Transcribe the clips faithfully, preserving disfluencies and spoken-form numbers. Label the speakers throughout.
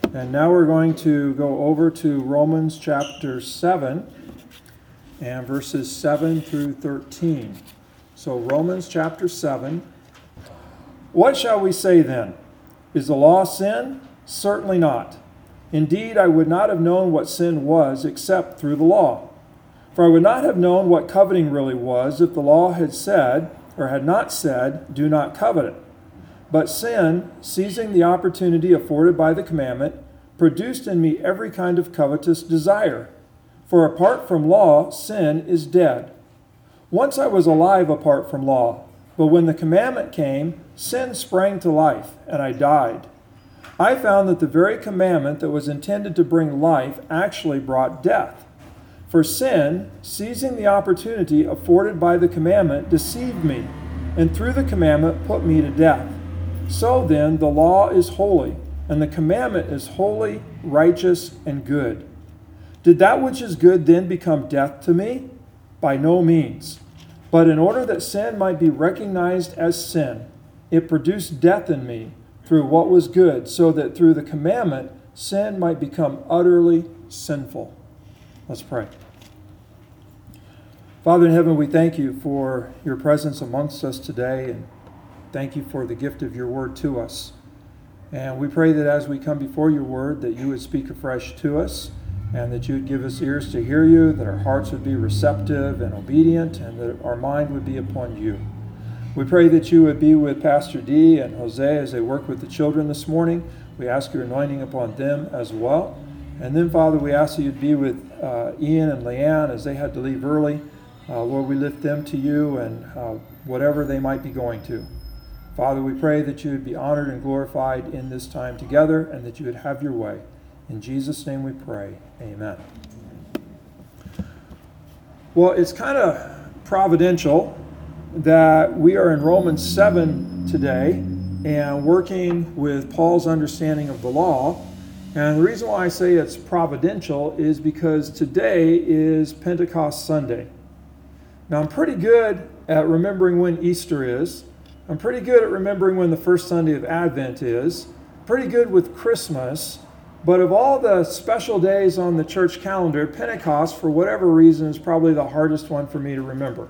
Speaker 1: And now we're going to go over to Romans chapter seven and verses seven through thirteen. So Romans chapter seven. What shall we say then? Is the law sin? Certainly not. Indeed, I would not have known what sin was except through the law. For I would not have known what coveting really was if the law had said, or had not said, do not covet it. But sin, seizing the opportunity afforded by the commandment, produced in me every kind of covetous desire. For apart from law, sin is dead. Once I was alive apart from law, but when the commandment came, sin sprang to life, and I died. I found that the very commandment that was intended to bring life actually brought death. For sin, seizing the opportunity afforded by the commandment, deceived me, and through the commandment put me to death. So then, the law is holy, and the commandment is holy, righteous, and good. Did that which is good then become death to me? By no means. But in order that sin might be recognized as sin, it produced death in me through what was good, so that through the commandment, sin might become utterly sinful. Let's pray. Father in heaven, we thank you for your presence amongst us today, and thank you for the gift of your word to us. And we pray that as we come before your word, that you would speak afresh to us, and that you would give us ears to hear you, that our hearts would be receptive and obedient, and that our mind would be upon you. We pray that you would be with Pastor D and Jose as they work with the children this morning. We ask your anointing upon them as well. And then, Father, we ask that you'd be with uh, Ian and Leanne as they had to leave early. Uh, Lord, we lift them to you and uh, whatever they might be going to. Father, we pray that you would be honored and glorified in this time together, and that you would have your way. In Jesus' name we pray. Amen. Well, it's kind of providential that we are in Romans seven today and working with Paul's understanding of the law. And the reason why I say it's providential is because today is Pentecost Sunday. Now, I'm pretty good at remembering when Easter is. I'm pretty good at remembering when the first Sunday of Advent is. Pretty good with Christmas. But of all the special days on the church calendar, Pentecost, for whatever reason, is probably the hardest one for me to remember.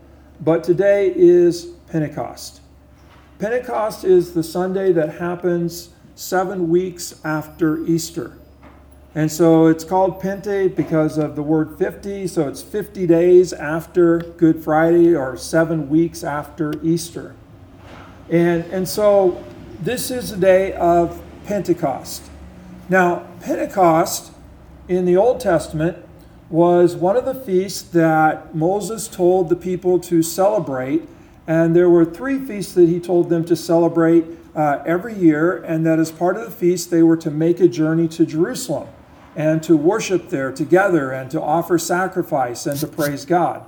Speaker 1: But today is Pentecost. Pentecost is the Sunday that happens seven weeks after Easter. And so it's called Pente because of the word fifty. So it's fifty days after Good Friday, or seven weeks after Easter. And, and so this is the day of Pentecost. Now, Pentecost in the Old Testament was one of the feasts that Moses told the people to celebrate. And there were three feasts that he told them to celebrate uh, every year. And that as part of the feast, they were to make a journey to Jerusalem and to worship there together and to offer sacrifice and to praise God.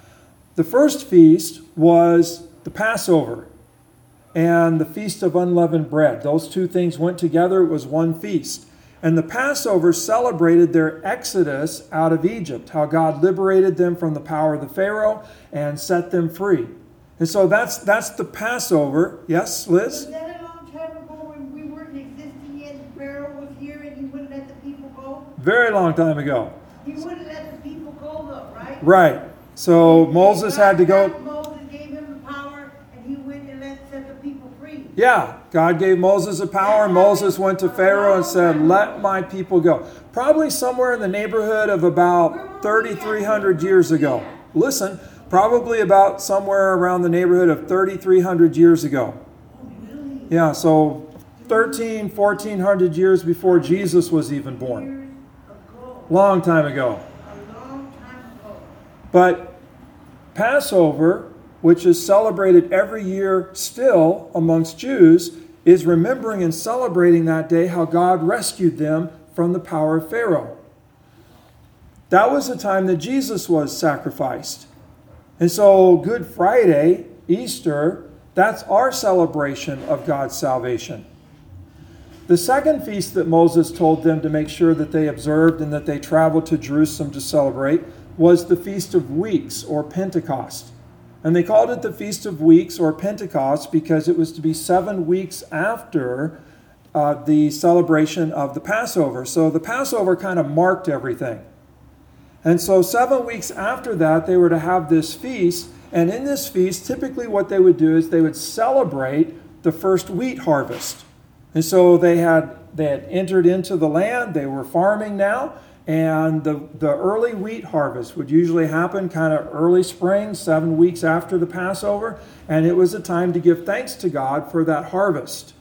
Speaker 1: The first feast was the Passover and the Feast of Unleavened Bread. Those two things went together. It was one feast. And the Passover celebrated their exodus out of Egypt, how God liberated them from the power of the Pharaoh and set them free. And so that's that's the Passover. Yes, Liz?
Speaker 2: Was that a long time ago when we weren't existing yet and Pharaoh was here and he wouldn't let the people go?
Speaker 1: Very long time ago.
Speaker 2: He wouldn't let the people go though, right?
Speaker 1: Right. So Moses had to go.
Speaker 2: Moses gave him the power and he went and let set the people free.
Speaker 1: Yeah, God gave Moses a power, and Moses went to Pharaoh and said, let my people go. Probably somewhere in the neighborhood of about thirty-three hundred years ago. Listen, probably about somewhere around the neighborhood of thirty-three hundred years ago. Yeah, so thirteen, fourteen hundred years before Jesus was even born. Long time ago. But Passover, which is celebrated every year still amongst Jews, is remembering and celebrating that day how God rescued them from the power of Pharaoh. That was the time that Jesus was sacrificed. And so Good Friday, Easter, that's our celebration of God's salvation. The second feast that Moses told them to make sure that they observed and that they traveled to Jerusalem to celebrate was the Feast of Weeks, or Pentecost. And they called it the Feast of Weeks, or Pentecost, because it was to be seven weeks after uh, the celebration of the Passover. So the Passover kind of marked everything. And so seven weeks after that, they were to have this feast. And in this feast, typically what they would do is they would celebrate the first wheat harvest. And so they had they had entered into the land. They were farming now. And the, the early wheat harvest would usually happen kind of early spring, seven weeks after the Passover. And it was a time to give thanks to God for that harvest.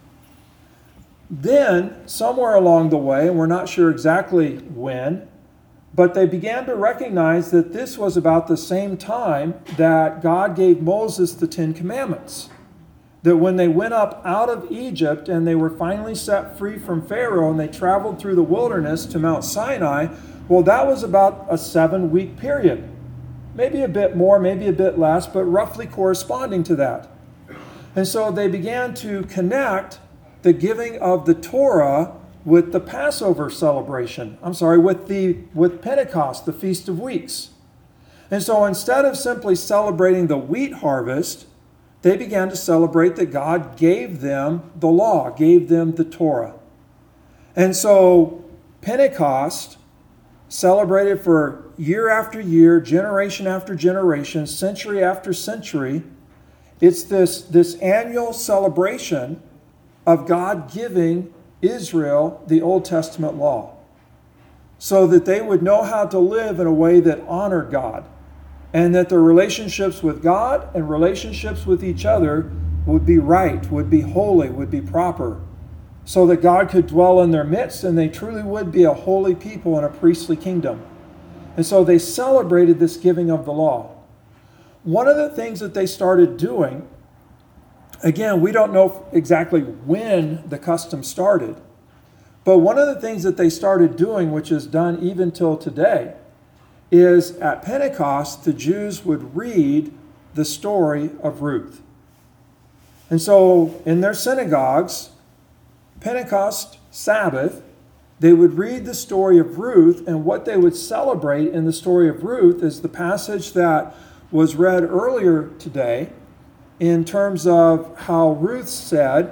Speaker 1: Then, somewhere along the way, and we're not sure exactly when, but they began to recognize that this was about the same time that God gave Moses the Ten Commandments. That when they went up out of Egypt and they were finally set free from Pharaoh and they traveled through the wilderness to Mount Sinai, well, that was about a seven-week period. Maybe a bit more, maybe a bit less, but roughly corresponding to that. And so they began to connect the giving of the Torah with the Passover celebration. I'm sorry, with the with Pentecost, the Feast of Weeks. And so instead of simply celebrating the wheat harvest, they began to celebrate that God gave them the law, gave them the Torah. And so Pentecost, celebrated for year after year, generation after generation, century after century, it's this, this annual celebration of God giving Israel the Old Testament law so that they would know how to live in a way that honored God, and that their relationships with God and relationships with each other would be right, would be holy, would be proper, so that God could dwell in their midst and they truly would be a holy people and a priestly kingdom. And so they celebrated this giving of the law. One of the things that they started doing, again, we don't know exactly when the custom started, but one of the things that they started doing, which is done even till today, is at Pentecost, the Jews would read the story of Ruth. And so in their synagogues, Pentecost Sabbath, they would read the story of Ruth, and what they would celebrate in the story of Ruth is the passage that was read earlier today in terms of how Ruth said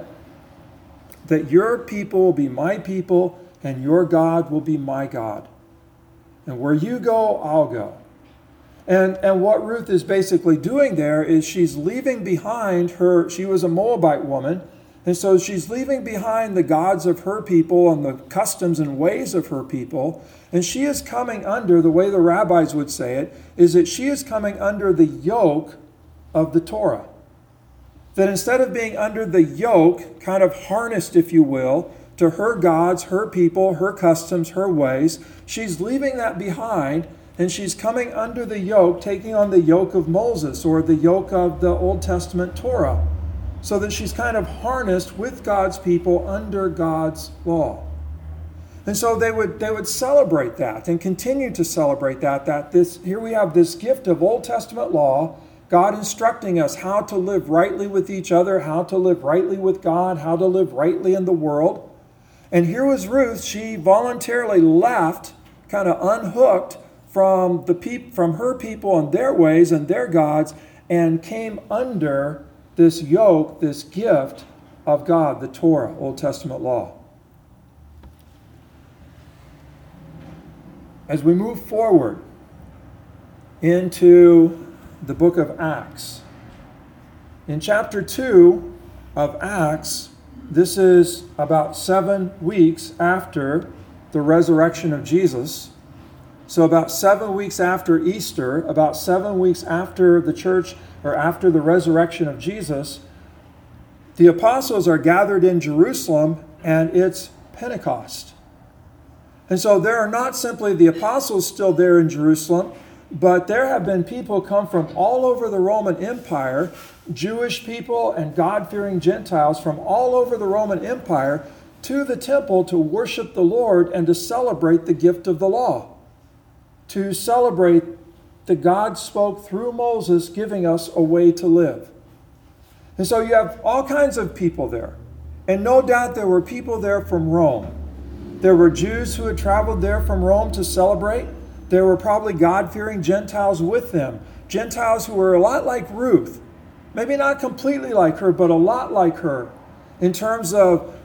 Speaker 1: that your people will be my people and your God will be my God. And where you go, I'll go. And, and what Ruth is basically doing there is she's leaving behind her, she was a Moabite woman, and so she's leaving behind the gods of her people and the customs and ways of her people, and she is coming under, the way the rabbis would say it, is that she is coming under the yoke of the Torah. That instead of being under the yoke, kind of harnessed, if you will, to her gods, her people, her customs, her ways, she's leaving that behind, and she's coming under the yoke, taking on the yoke of Moses or the yoke of the Old Testament Torah, so that she's kind of harnessed with God's people under God's law. And so they would they would celebrate that and continue to celebrate that, that this here we have this gift of Old Testament law, God instructing us how to live rightly with each other, how to live rightly with God, how to live rightly in the world. And here was Ruth, she voluntarily left, kind of unhooked from the peop- from her people and their ways and their gods, and came under this yoke, this gift of God, the Torah, Old Testament law. As we move forward into the book of Acts, in chapter two of Acts, this is about seven weeks after the resurrection of Jesus. So about seven weeks after Easter, about seven weeks after the church, or after the resurrection of Jesus, the apostles are gathered in Jerusalem, and it's Pentecost. And so there are not simply the apostles still there in Jerusalem, but there have been people come from all over the Roman Empire, Jewish people and God-fearing Gentiles from all over the Roman Empire, to the temple to worship the Lord and to celebrate the gift of the law, to celebrate that God spoke through Moses, giving us a way to live. And so you have all kinds of people there. And no doubt there were people there from Rome. There were Jews who had traveled there from Rome to celebrate. There were probably God-fearing Gentiles with them. Gentiles who were a lot like Ruth. Maybe not completely like her, but a lot like her in terms of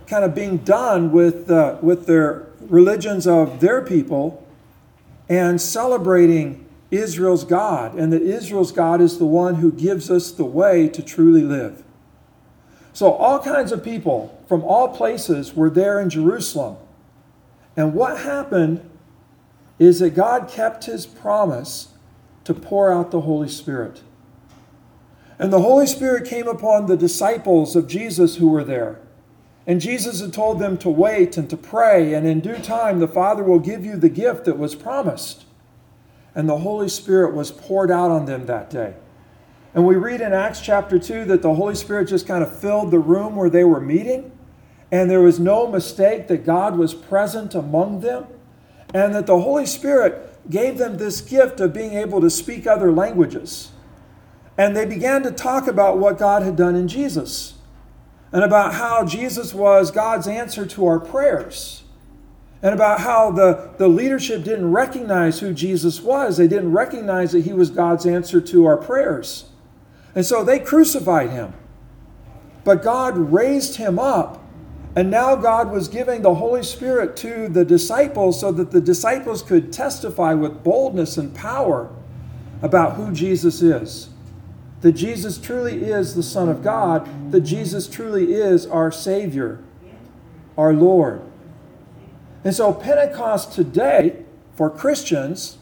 Speaker 1: kind of being done with, uh, with their religions of their people and celebrating Israel's God, and that Israel's God is the one who gives us the way to truly live. So all kinds of people from all places were there in Jerusalem. And what happened is that God kept his promise to pour out the Holy Spirit. And the Holy Spirit came upon the disciples of Jesus who were there. And Jesus had told them to wait and to pray, and in due time the Father will give you the gift that was promised. And the Holy Spirit was poured out on them that day. And we read in Acts chapter two that the Holy Spirit just kind of filled the room where they were meeting, and there was no mistake that God was present among them, and that the Holy Spirit gave them this gift of being able to speak other languages. And they began to talk about what God had done in Jesus, and about how Jesus was God's answer to our prayers, and about how the, the leadership didn't recognize who Jesus was. They didn't recognize that he was God's answer to our prayers. And so they crucified him. But God raised him up, and now God was giving the Holy Spirit to the disciples so that the disciples could testify with boldness and power about who Jesus is. That Jesus truly is the Son of God, that Jesus truly is our Savior, our Lord. And so Pentecost today, for Christians,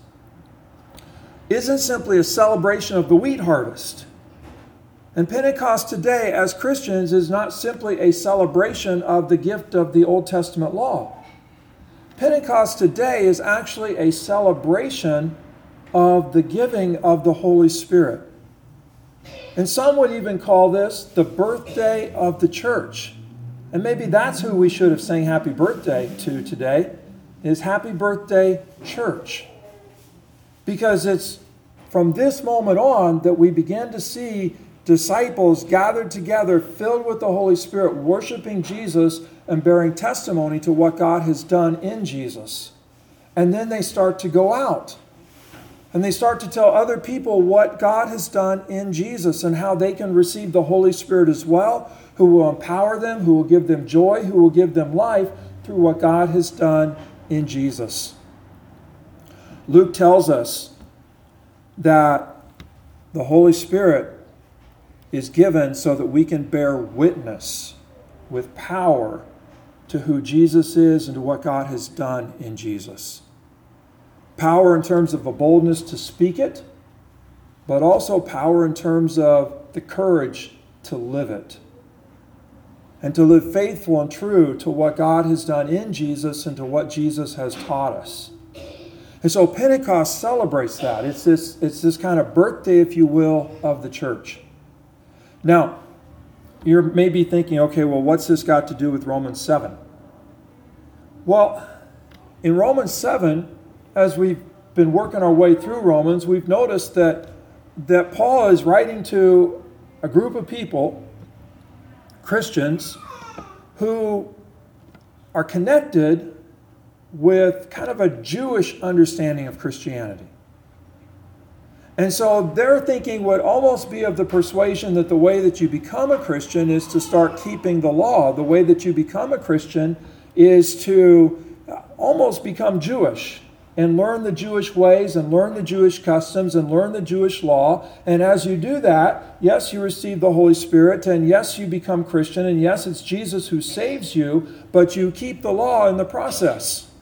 Speaker 1: isn't simply a celebration of the wheat harvest. And Pentecost today, as Christians, is not simply a celebration of the gift of the Old Testament law. Pentecost today is actually a celebration of the giving of the Holy Spirit. And some would even call this the birthday of the church. And maybe that's who we should have sang happy birthday to today, is Happy Birthday Church. Because it's from this moment on that we begin to see disciples gathered together, filled with the Holy Spirit, worshiping Jesus and bearing testimony to what God has done in Jesus. And then they start to go out. And they start to tell other people what God has done in Jesus and how they can receive the Holy Spirit as well, who will empower them, who will give them joy, who will give them life through what God has done in Jesus. Luke tells us that the Holy Spirit is given so that we can bear witness with power to who Jesus is and to what God has done in Jesus. Power in terms of a boldness to speak it, but also power in terms of the courage to live it. And to live faithful and true to what God has done in Jesus and to what Jesus has taught us. And so Pentecost celebrates that. It's this, it's this kind of birthday, if you will, of the church. Now, you're maybe thinking, okay, well, what's this got to do with Romans seven? Well, in Romans seven, as we've been working our way through Romans, we've noticed that, that Paul is writing to a group of people, Christians, who are connected with kind of a Jewish understanding of Christianity. And so their thinking would almost be of the persuasion that the way that you become a Christian is to start keeping the law. The way that you become a Christian is to almost become Jewish and learn the Jewish ways and learn the Jewish customs and learn the Jewish law. And as you do that, yes, you receive the Holy Spirit, and yes, you become Christian, and yes, it's Jesus who saves you, but you keep the law in the process.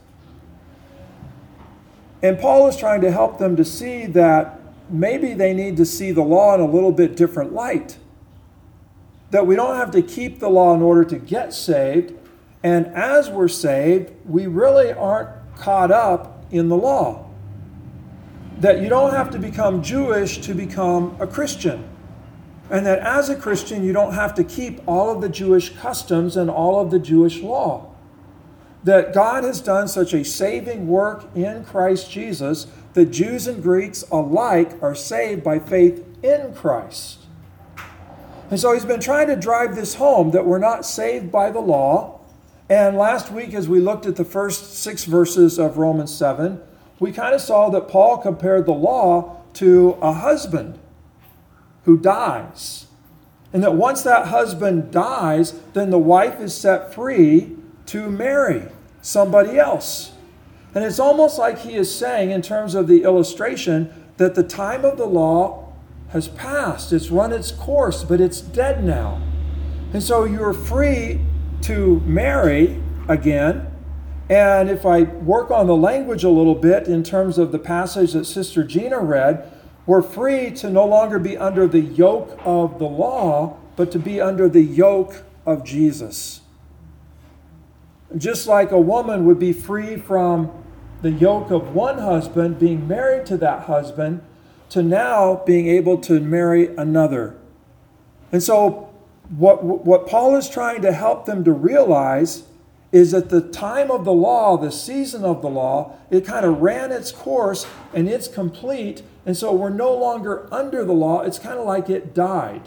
Speaker 1: And Paul is trying to help them to see that maybe they need to see the law in a little bit different light. That we don't have to keep the law in order to get saved. And as we're saved, we really aren't caught up in the law. That you don't have to become Jewish to become a Christian. And that as a Christian, you don't have to keep all of the Jewish customs and all of the Jewish law. That God has done such a saving work in Christ Jesus that Jews and Greeks alike are saved by faith in Christ. And so he's been trying to drive this home, that we're not saved by the law. And last week, as we looked at the first six verses of Romans seven, we kind of saw that Paul compared the law to a husband who dies. And that once that husband dies, then the wife is set free to marry somebody else. And it's almost like he is saying, in terms of the illustration, that the time of the law has passed. It's run its course, but it's dead now. And so you're free to marry again. And if I work on the language a little bit in terms of the passage that Sister Gina read, we're free to no longer be under the yoke of the law, but to be under the yoke of Jesus. Just like a woman would be free from the yoke of one husband, being married to that husband, to now being able to marry another. And so what, what Paul is trying to help them to realize is that the time of the law, the season of the law, it kind of ran its course and it's complete. And so we're no longer under the law. It's kind of like it died.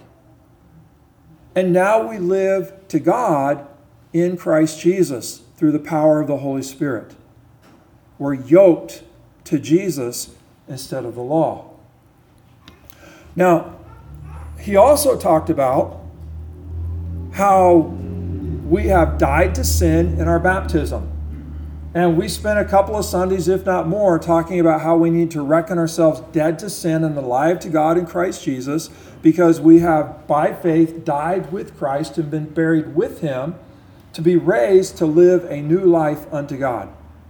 Speaker 1: And now we live to God in Christ Jesus through the power of the Holy Spirit. We're yoked to Jesus instead of the law. Now, he also talked about how we have died to sin in our baptism. And we spent a couple of Sundays, if not more, talking about how we need to reckon ourselves dead to sin and alive to God in Christ Jesus, because we have, by faith, died with Christ and been buried with him to be raised to live a new life unto God.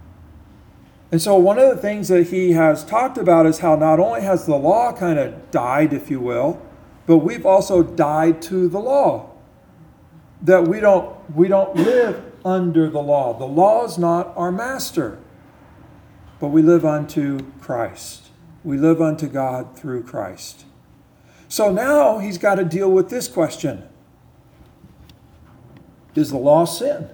Speaker 1: And so one of the things that he has talked about is how not only has the law kind of died, if you will, but we've also died to the law. That we don't, we don't live under the law. The law is not our master, but we live unto Christ. We live unto God through Christ. So now he's got to deal with this question. Is the law sin?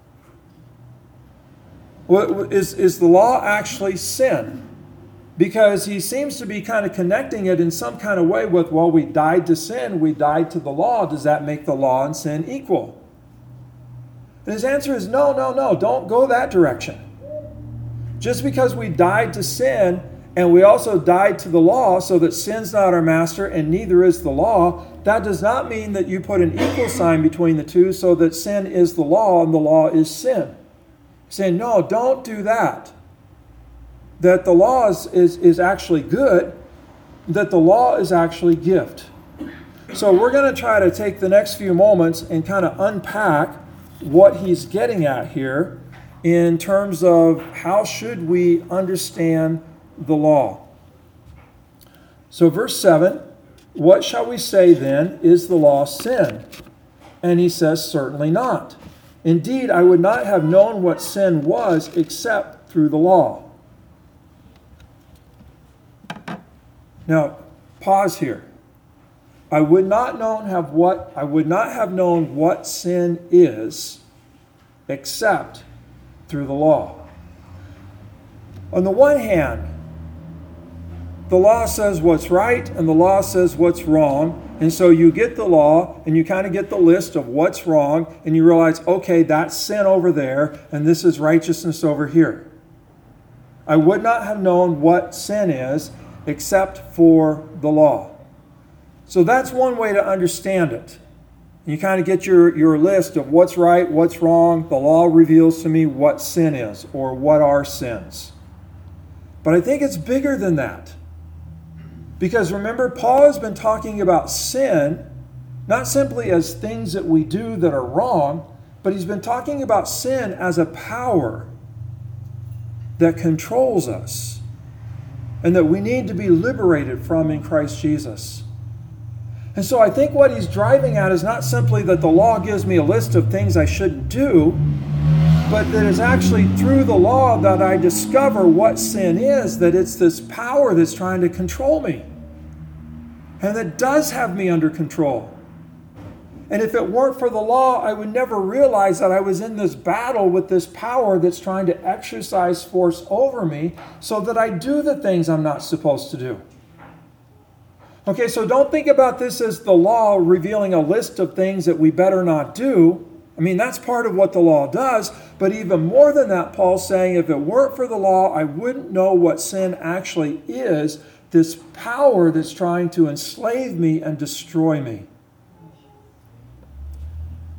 Speaker 1: Is, is the law actually sin? Because he seems to be kind of connecting it in some kind of way with, well, we died to sin, we died to the law. Does that make the law and sin equal? And his answer is no, no, no, don't go that direction. Just because we died to sin and we also died to the law so that sin's not our master and neither is the law, that does not mean that you put an equal sign between the two so that sin is the law and the law is sin. Saying, no, don't do that. That the law is, is, is actually good, that the law is actually gift. So we're going to try to take the next few moments and kind of unpack what he's getting at here in terms of how should we understand the law. So verse seven, what shall we say then? Is the law sin? And he says, certainly not. Indeed, I would not have known what sin was except through the law. Now, pause here. I would not known have what I would not have known what sin is except through the law. On the one hand, the law says what's right and the law says what's wrong. And so you get the law and you kind of get the list of what's wrong and you realize, okay, that's sin over there and this is righteousness over here. I would not have known what sin is except for the law. So that's one way to understand it. You kind of get your, your list of what's right, what's wrong. The law reveals to me what sin is or what are sins. But I think it's bigger than that. Because remember, Paul has been talking about sin, not simply as things that we do that are wrong, but he's been talking about sin as a power that controls us and that we need to be liberated from in Christ Jesus. And so I think what he's driving at is not simply that the law gives me a list of things I shouldn't do, but that it's actually through the law that I discover what sin is, that it's this power that's trying to control me. And that does have me under control. And if it weren't for the law, I would never realize that I was in this battle with this power that's trying to exercise force over me so that I do the things I'm not supposed to do. Okay, so don't think about this as the law revealing a list of things that we better not do. I mean, that's part of what the law does. But even more than that, Paul's saying, if it weren't for the law, I wouldn't know what sin actually is. This power that's trying to enslave me and destroy me.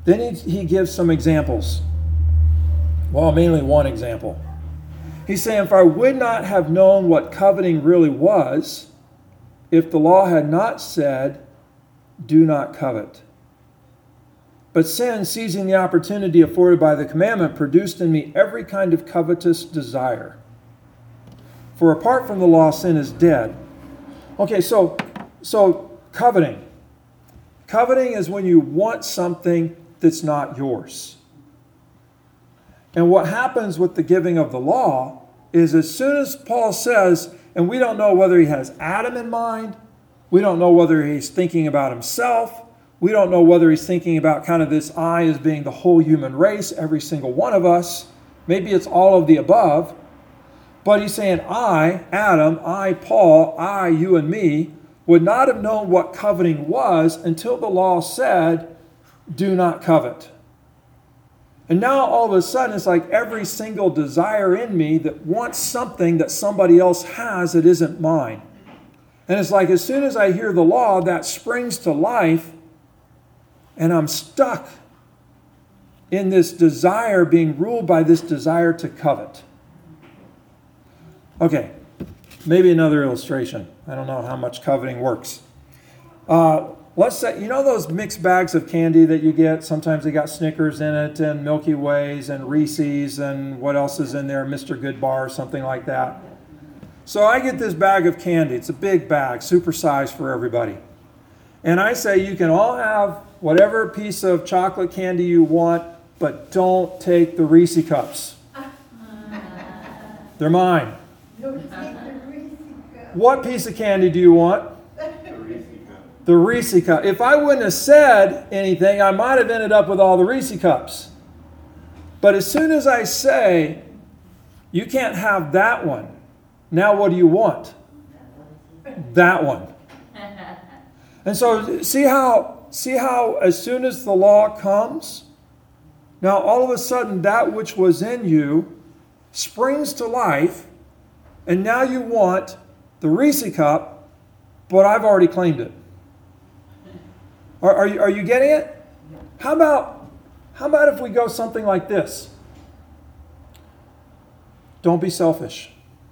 Speaker 1: Then he, he gives some examples. Well, mainly one example. He's saying, if I would not have known what coveting really was, if the law had not said, do not covet. But sin, seizing the opportunity afforded by the commandment, produced in me every kind of covetous desire. For apart from the law, sin is dead. Okay, so, so coveting. Coveting is when you want something that's not yours. And what happens with the giving of the law is as soon as Paul says, and we don't know whether he has Adam in mind, we don't know whether he's thinking about himself, we don't know whether he's thinking about kind of this I as being the whole human race, every single one of us. Maybe it's all of the above. But he's saying, I, Adam, I, Paul, I, you and me, would not have known what coveting was until the law said, do not covet. And now all of a sudden it's like every single desire in me that wants something that somebody else has that isn't mine. And it's like as soon as I hear the law, that springs to life, and I'm stuck in this desire, being ruled by this desire to covet. Okay, maybe another illustration. I don't know how much coveting works. Uh, let's say, you know those mixed bags of candy that you get? Sometimes they got Snickers in it and Milky Ways and Reese's and what else is in there, Mister Good Bar or something like that. So I get this bag of candy. It's a big bag, supersized for everybody. And I say you can all have whatever piece of chocolate candy you want, but don't take the Reese cups. They're mine.
Speaker 2: Don't take the Reese cup.
Speaker 1: What piece of candy do you want?
Speaker 3: The Reese cup.
Speaker 1: The Reese cup. If I wouldn't have said anything, I might have ended up with all the Reese cups. But as soon as I say, you can't have that one, now what do you want? That one. And so see how, see how as soon as the law comes, now all of a sudden that which was in you springs to life, and now you want the Reese cup, but I've already claimed it. Are, are, you, are you getting it? How about, how about if we go something like this? Don't be selfish.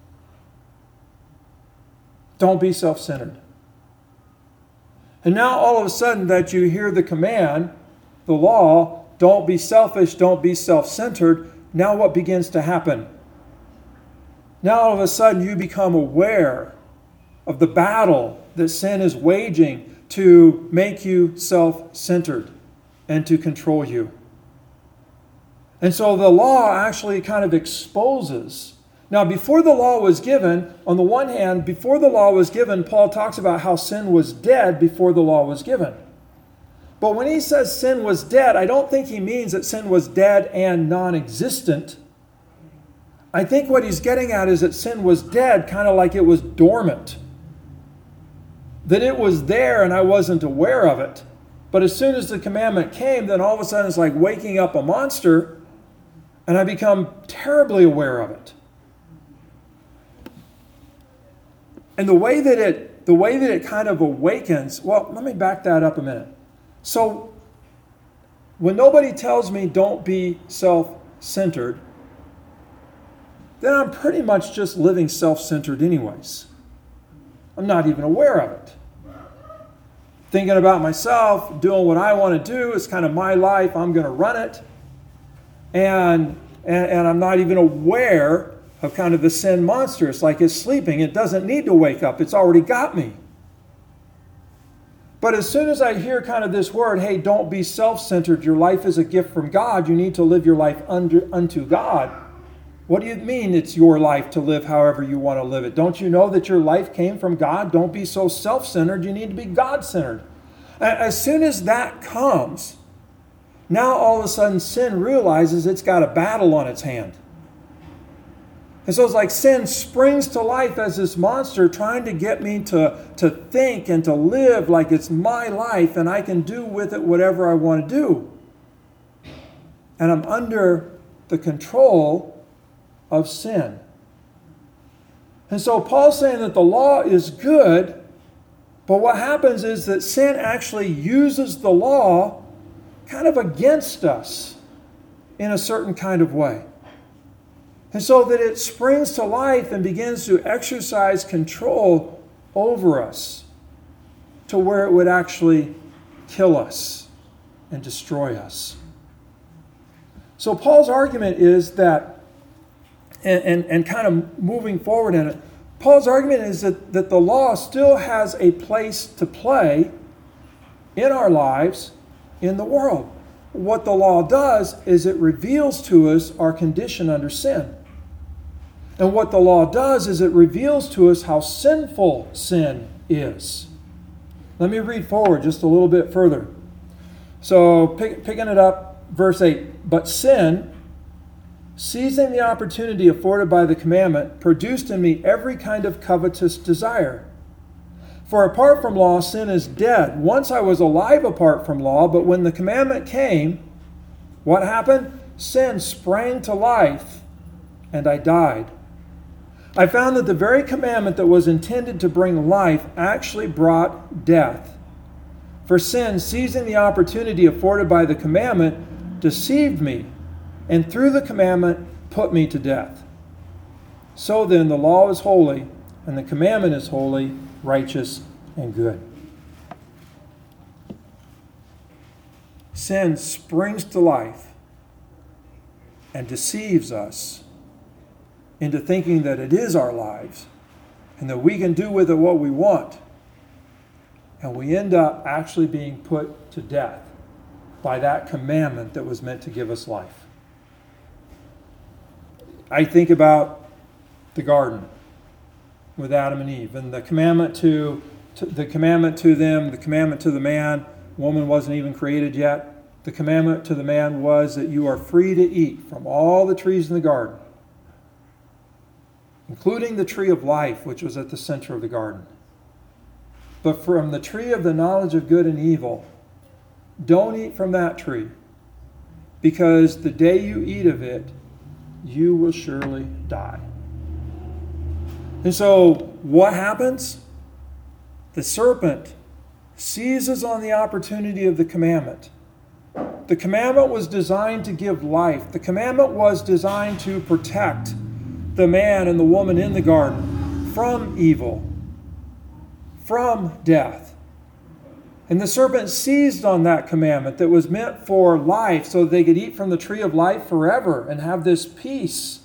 Speaker 1: Don't be self-centered. And now all of a sudden that you hear the command, the law, don't be selfish, don't be self-centered, now what begins to happen? Now all of a sudden you become aware of the battle that sin is waging to make you self-centered and to control you. And so the law actually kind of exposes. Now, before the law was given, on the one hand, before the law was given, Paul talks about how sin was dead before the law was given. But when he says sin was dead, I don't think he means that sin was dead and non-existent. I think what he's getting at is that sin was dead, kind of like it was dormant. That it was there and I wasn't aware of it. But as soon as the commandment came, then all of a sudden it's like waking up a monster, and I become terribly aware of it. And the way that it, the way that it kind of awakens, well, let me back that up a minute. So, when nobody tells me don't be self-centered, then I'm pretty much just living self-centered anyways. I'm not even aware of it. Thinking about myself, doing what I want to do, it's kind of my life, I'm going to run it. And, and, and I'm not even aware of kind of the sin monster. It's like it's sleeping. It doesn't need to wake up. It's already got me. But as soon as I hear kind of this word, hey, don't be self-centered. Your life is a gift from God. You need to live your life under, unto God. What do you mean it's your life to live however you want to live it? Don't you know that your life came from God? Don't be so self-centered. You need to be God-centered. As soon as that comes, now all of a sudden sin realizes it's got a battle on its hand. And so it's like sin springs to life as this monster trying to get me to, to think and to live like it's my life and I can do with it whatever I want to do. And I'm under the control of sin. And so Paul's saying that the law is good, but what happens is that sin actually uses the law kind of against us in a certain kind of way. And so that it springs to life and begins to exercise control over us to where it would actually kill us and destroy us. So Paul's argument is that, and, and, and kind of moving forward in it, Paul's argument is that, that the law still has a place to play in our lives, in the world. What the law does is it reveals to us our condition under sin. And what the law does is it reveals to us how sinful sin is. Let me read forward just a little bit further. So pick, picking it up, verse eight. But sin, seizing the opportunity afforded by the commandment, produced in me every kind of covetous desire. For apart from law, sin is dead. Once I was alive apart from law, but when the commandment came, what happened? Sin sprang to life, and I died. I found that the very commandment that was intended to bring life actually brought death. For sin, seizing the opportunity afforded by the commandment, deceived me, and through the commandment put me to death. So then, the law is holy, and the commandment is holy, righteous, and good. Sin springs to life and deceives us into thinking that it is our lives and that we can do with it what we want. And we end up actually being put to death by that commandment that was meant to give us life. I think about the garden with Adam and Eve, and the commandment to, to the commandment to them, the commandment to the man. Woman wasn't even created yet. The commandment to the man was that you are free to eat from all the trees in the garden, including the tree of life, which was at the center of the garden. But from the tree of the knowledge of good and evil, don't eat from that tree, because the day you eat of it, you will surely die. And so what happens? The serpent seizes on the opportunity of the commandment. The commandment was designed to give life. The commandment was designed to protect the man and the woman in the garden from evil, from death. And the serpent seized on that commandment that was meant for life so they could eat from the tree of life forever and have this peace.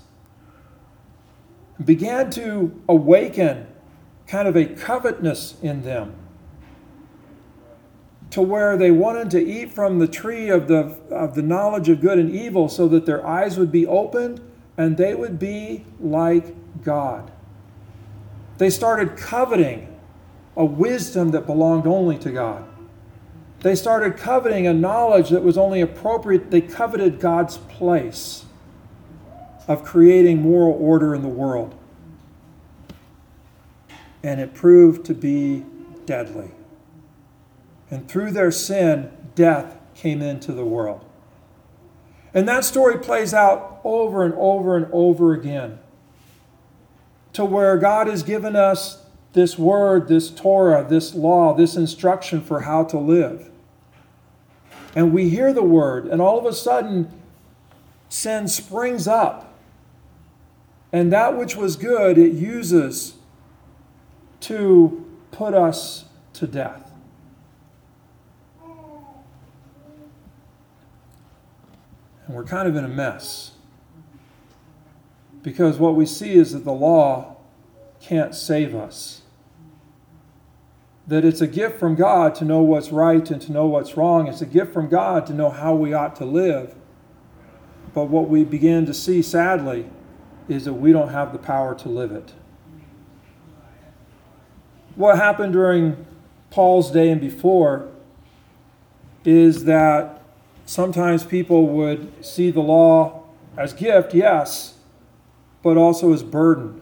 Speaker 1: Began to awaken kind of a covetousness in them to where they wanted to eat from the tree of the, of the knowledge of good and evil so that their eyes would be opened and they would be like God. They started coveting a wisdom that belonged only to God. They started coveting a knowledge that was only appropriate. They coveted God's place of creating moral order in the world. And it proved to be deadly. And through their sin, death came into the world. And that story plays out over and over and over again, to where God has given us this word, this Torah, this law, this instruction for how to live. And we hear the word, and all of a sudden, sin springs up. And that which was good, it uses to put us to death. And we're kind of in a mess. Because what we see is that the law can't save us. That it's a gift from God to know what's right and to know what's wrong. It's a gift from God to know how we ought to live. But what we begin to see, sadly, is that we don't have the power to live it. What happened during Paul's day and before is that sometimes people would see the law as gift, yes, but also as burden.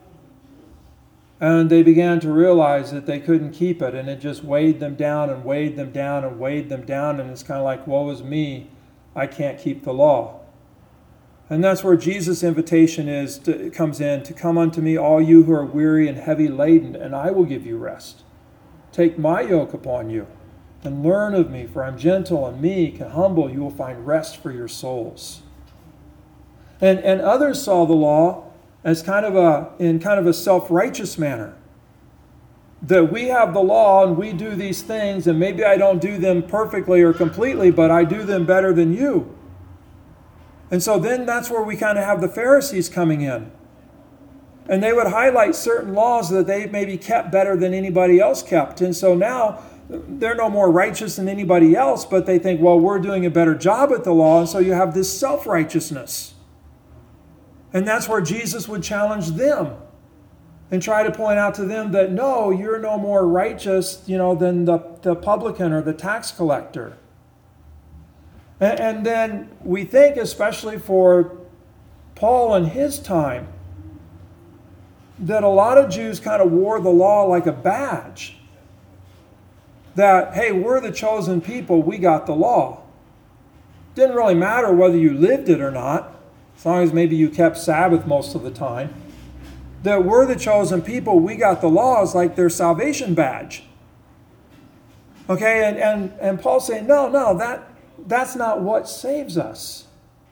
Speaker 1: And they began to realize that they couldn't keep it, and it just weighed them down and weighed them down and weighed them down, and it's kind of like, woe is me, I can't keep the law. And that's where Jesus' invitation is to, comes in, to come unto me, all you who are weary and heavy laden, and I will give you rest. Take my yoke upon you and learn of me, for I'm gentle and meek and humble. You will find rest for your souls. And, and others saw the law as kind of a, in kind of a self-righteous manner. That we have the law and we do these things, and maybe I don't do them perfectly or completely, but I do them better than you. And so then that's where we kind of have the Pharisees coming in. And they would highlight certain laws that they maybe kept better than anybody else kept. And so now they're no more righteous than anybody else, but they think, well, we're doing a better job at the law. And so you have this self-righteousness. And that's where Jesus would challenge them and try to point out to them that, no, you're no more righteous, you know, than the, the publican or the tax collector. And, and then we think, especially for Paul in his time, that a lot of Jews kind of wore the law like a badge. That, hey, we're the chosen people, we got the law. Didn't really matter whether you lived it or not, as long as maybe you kept Sabbath most of the time. That we're the chosen people, we got the law is like their salvation badge. Okay, and, and, and Paul's saying, no, no, that, that's not what saves us.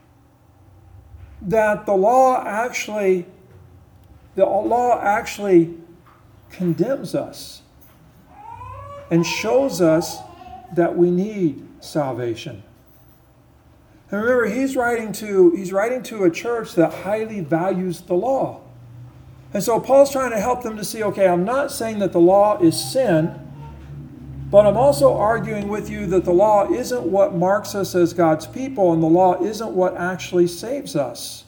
Speaker 1: That the law actually, the law actually condemns us and shows us that we need salvation. And remember, he's writing to, he's writing to a church that highly values the law. And so Paul's trying to help them to see, okay, I'm not saying that the law is sin, but I'm also arguing with you that the law isn't what marks us as God's people, and the law isn't what actually saves us.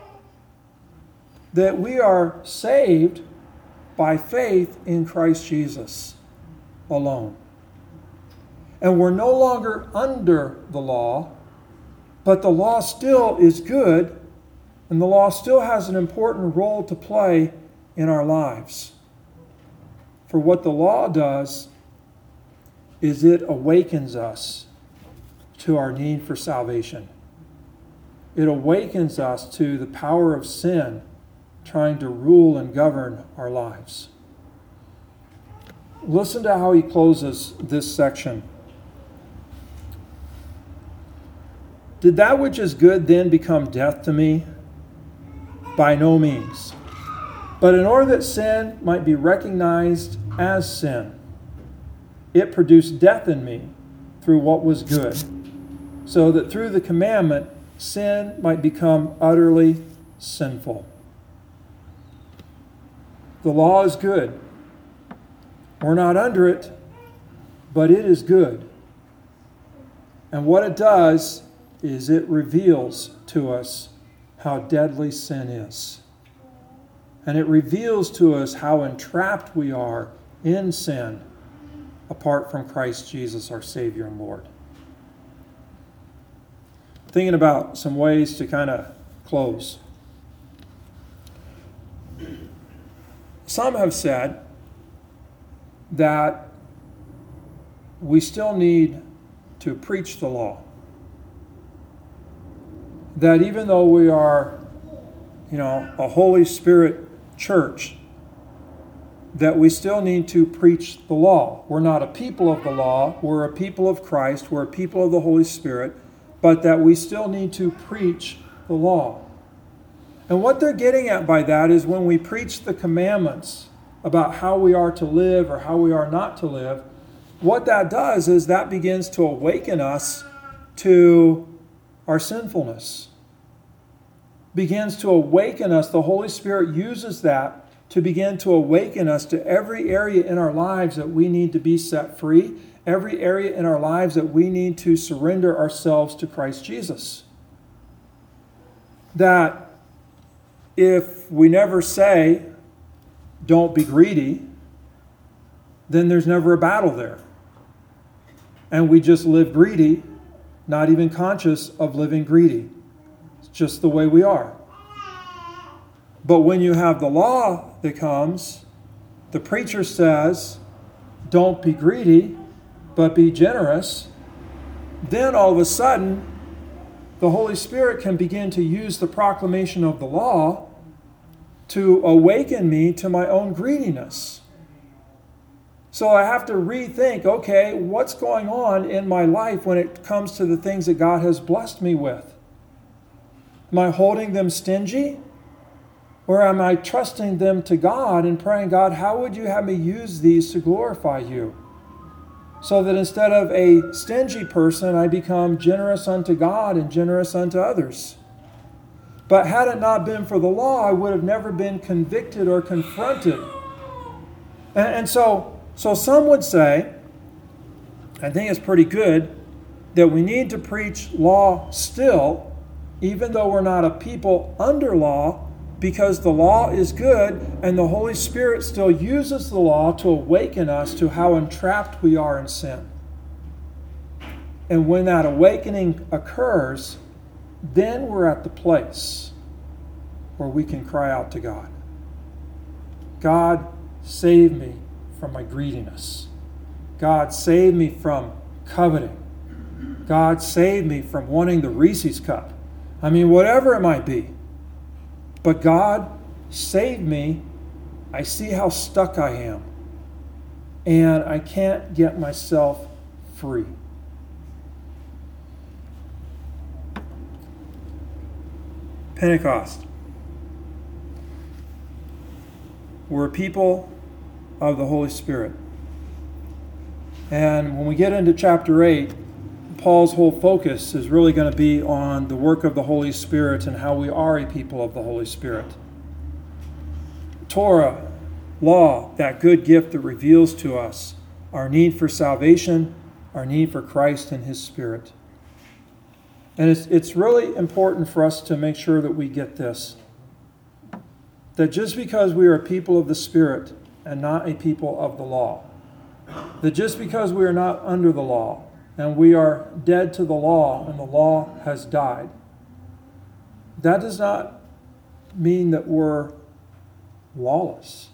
Speaker 1: That we are saved by faith in Christ Jesus alone. And we're no longer under the law, but the law still is good, and the law still has an important role to play in our lives. For what the law does is it awakens us to our need for salvation. It awakens us to the power of sin trying to rule and govern our lives. Listen to how he closes this section. Did that which is good then become death to me? By no means. But in order that sin might be recognized as sin, it produced death in me through what was good, so that through the commandment, sin might become utterly sinful. The law is good. We're not under it, but it is good. And what it does is it reveals to us how deadly sin is. And it reveals to us how entrapped we are in sin apart from Christ Jesus, our Savior and Lord. Thinking about some ways to kind of close. Some have said that we still need to preach the law. That even though we are, you know, a Holy Spirit church, that we still need to preach the law. We're not a people of the law, we're a people of Christ, we're a people of the Holy Spirit, but that we still need to preach the law. And what they're getting at by that is when we preach the commandments about how we are to live or how we are not to live, what that does is that begins to awaken us to our sinfulness. Begins to awaken us. The Holy Spirit uses that to begin to awaken us to every area in our lives that we need to be set free, every area in our lives that we need to surrender ourselves to Christ Jesus. That if we never say, don't be greedy, then there's never a battle there. And we just live greedy, not even conscious of living greedy. It's just the way we are. But when you have the law that comes, the preacher says, don't be greedy, but be generous, then all of a sudden, the Holy Spirit can begin to use the proclamation of the law to awaken me to my own greediness. So I have to rethink, okay, what's going on in my life when it comes to the things that God has blessed me with? Am I holding them stingy? Or am I trusting them to God and praying, God, how would you have me use these to glorify you? So that instead of a stingy person, I become generous unto God and generous unto others. But had it not been for the law, I would have never been convicted or confronted. And, and so, so some would say, I think it's pretty good, that we need to preach law still, even though we're not a people under law, because the law is good and the Holy Spirit still uses the law to awaken us to how entrapped we are in sin. And when that awakening occurs, then we're at the place where we can cry out to God. God, save me from my greediness. God, save me from coveting. God, save me from wanting the Reese's cup. I mean, whatever it might be. But God, save me. I see how stuck I am. And I can't get myself free. Pentecost. We're a people of the Holy Spirit. And when we get into chapter eight, Paul's whole focus is really going to be on the work of the Holy Spirit and how we are a people of the Holy Spirit. Torah, law, that good gift that reveals to us our need for salvation, our need for Christ and His Spirit. And it's, it's really important for us to make sure that we get this. That just because we are a people of the Spirit and not a people of the law, that just because we are not under the law and we are dead to the law and the law has died, that does not mean that we're lawless.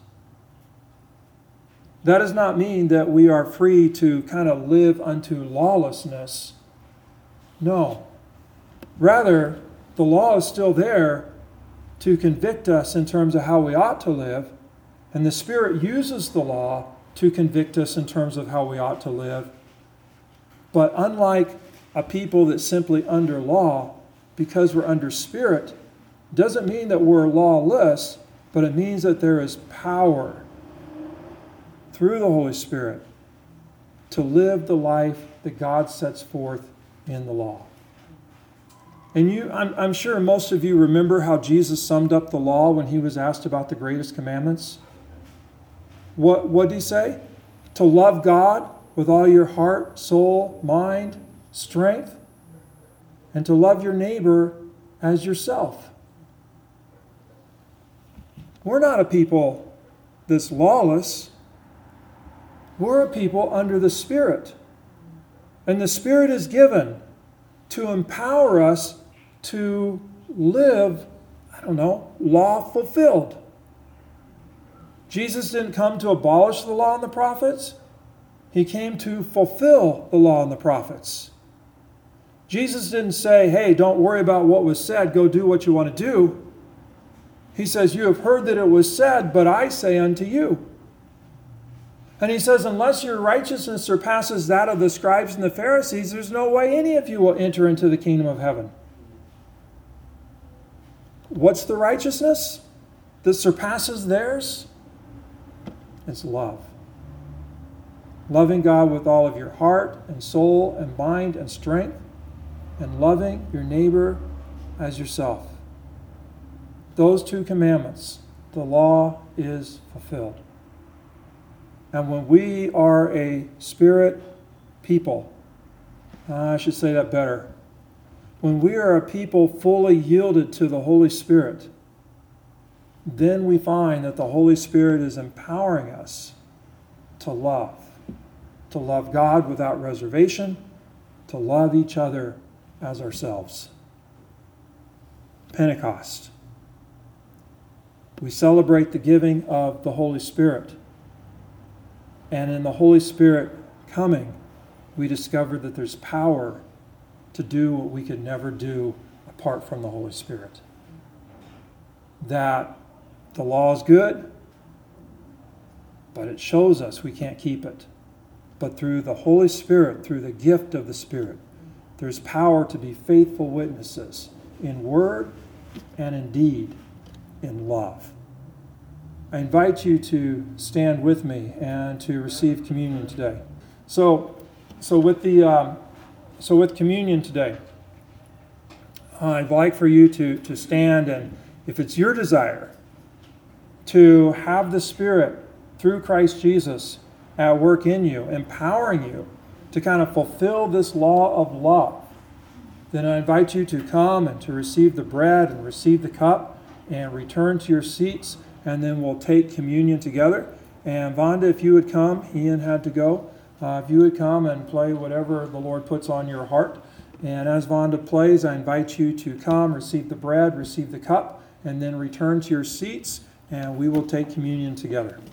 Speaker 1: That does not mean that we are free to kind of live unto lawlessness. No. Rather, the law is still there to convict us in terms of how we ought to live, and the Spirit uses the law to convict us in terms of how we ought to live. But unlike a people that's simply under law, because we're under Spirit, doesn't mean that we're lawless, but it means that there is power through the Holy Spirit to live the life that God sets forth in the law. And you, I'm, I'm sure most of you remember how Jesus summed up the law when he was asked about the greatest commandments. What what did he say? To love God with all your heart, soul, mind, strength, and to love your neighbor as yourself. We're not a people that's lawless. We're a people under the Spirit. And the Spirit is given to empower us to live, I don't know, law fulfilled. Jesus didn't come to abolish the law and the prophets. He came to fulfill the law and the prophets. Jesus didn't say, hey, don't worry about what was said, go do what you want to do. He says, you have heard that it was said, but I say unto you. And he says, unless your righteousness surpasses that of the scribes and the Pharisees, there's no way any of you will enter into the kingdom of heaven. What's the righteousness that surpasses theirs? It's love. Loving God with all of your heart and soul and mind and strength, and loving your neighbor as yourself. Those two commandments, the law is fulfilled. And when we are a Spirit people, I should say that better. When we are a people fully yielded to the Holy Spirit, then we find that the Holy Spirit is empowering us to love. To love God without reservation, to love each other as ourselves. Pentecost. We celebrate the giving of the Holy Spirit. And in the Holy Spirit coming, we discover that there's power to do what we could never do apart from the Holy Spirit. That the law is good, but it shows us we can't keep it. But through the Holy Spirit, through the gift of the Spirit, there's power to be faithful witnesses in word and in deed, in love. I invite you to stand with me and to receive communion today. So, so with the um, so with communion today, I'd like for you to to stand, and if it's your desire to have the Spirit through Christ Jesus at work in you, empowering you to kind of fulfill this law of love, then I invite you to come and to receive the bread and receive the cup and return to your seats, and then we'll take communion together. And Vonda, if you would come, Ian had to go, uh, if you would come and play whatever the Lord puts on your heart. And as Vonda plays, I invite you to come, receive the bread, receive the cup, and then return to your seats, and we will take communion together.